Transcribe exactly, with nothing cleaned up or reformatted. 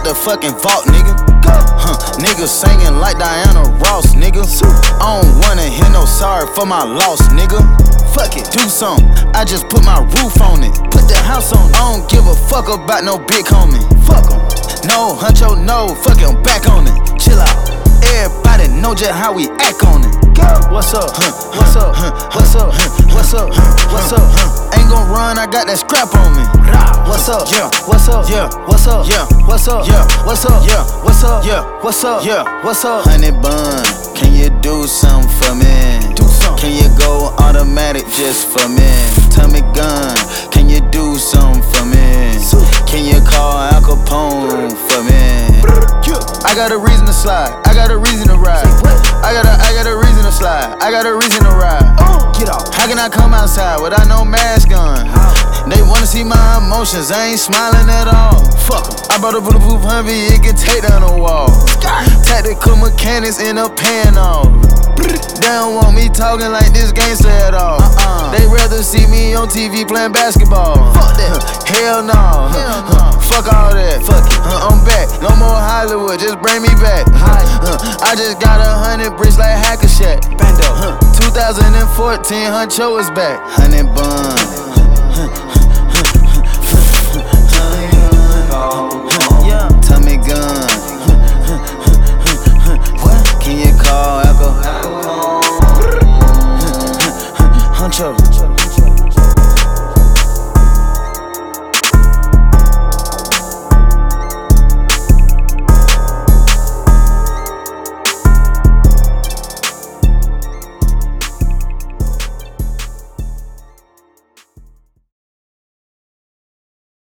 out the fucking vault, nigga. Huh, niggas singing like Diana Ross, nigga. I don't wanna hear no sorry for my loss, nigga. Fuck it, do something. I just put my roof on it. Put the house on it. I don't give a fuck about no big homie. Fuck em. No, huncho, no, fuck it, I'm back on it. Chill out. Everybody know just how we act on it. What's up? Huh, what's up? Huh, what's up? Huh, what's up? Huh, what's up? Huh. Ain't gon' run, I got that scrap on me. What's up? Yeah. What's up? Yeah. What's up? Yeah. What's up? Yeah. What's up? Yeah. What's up? Yeah. What's up? Yeah. What's up? Honey bun, can you do something for me? Do something. Can you go automatic just for me? Tommy gun, can you do something for me? Can you call Al Capone for me? I got a reason to slide, I got a reason to ride. I got a, I got a reason to slide, I got a reason to ride. Get off. How can I come outside without no mask on? They wanna see my emotions, I ain't smiling at all. Fuck em. I brought a bulletproof Humvee, it can take down a wall. Tactical mechanics in a pan off. They don't want me talking like this gangster at all. uh-uh. They rather see me on T V playing basketball. Fuck that. Hell no. Hell no. Fuck all that. Fuck it. Uh, I'm back. No more Hollywood, just bring me back. Uh, I just got a hundred bricks like Hackashack. Bando. Uh, two thousand fourteen, Huncho is back. Honey bun.